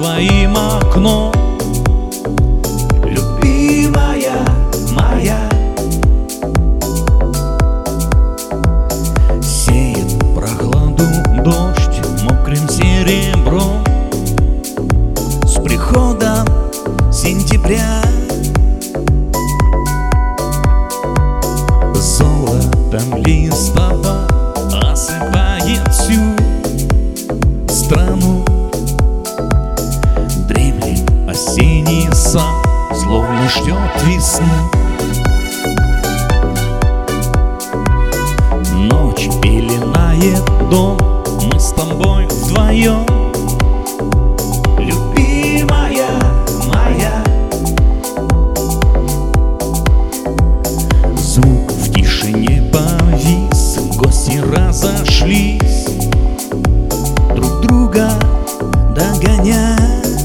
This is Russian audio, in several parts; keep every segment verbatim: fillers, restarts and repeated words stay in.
твоим окном. Любимая моя, сеет прохладу дождь мокрым серебром. С приходом сентября золотом листопад осыпает всю страну. Дремлет осенний сад, словно ждет весну. Ночь пеленает дом, мы с тобой вдвоем. Любимая моя, звук в тишине повис, гости разошлись, друг друга догонять.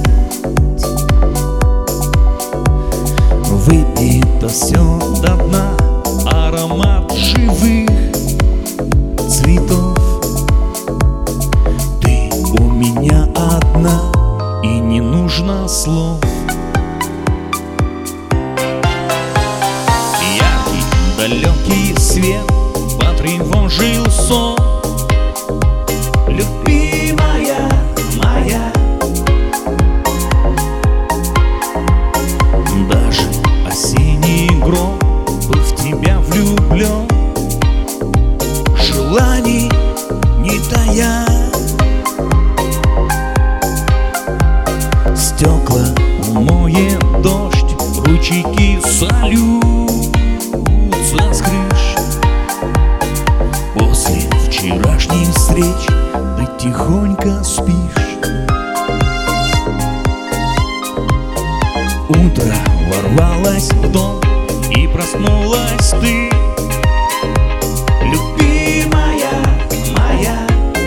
Выпито все до дна, аромат живых цветов. Ты у меня одна, и не нужно слов. Яркий далекий свет потревожил сон. Любимая моя, даже осенний гром был в тебя влюблен. Желаний не тая, стекла умоет дождь, ручейки сольются с крыш. После вчерашних встреч ты тихонько спишь. Утро ворвалось в дом, и проснулась ты. Любимая моя,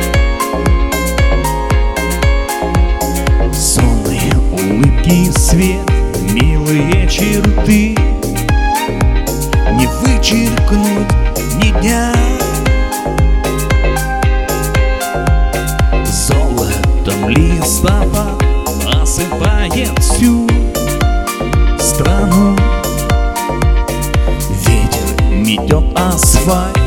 сонные улыбки, свет, милые черты, не вычеркнуть ни дня. Золотом листопад осыпает всю страну. Ветер метет асфальт,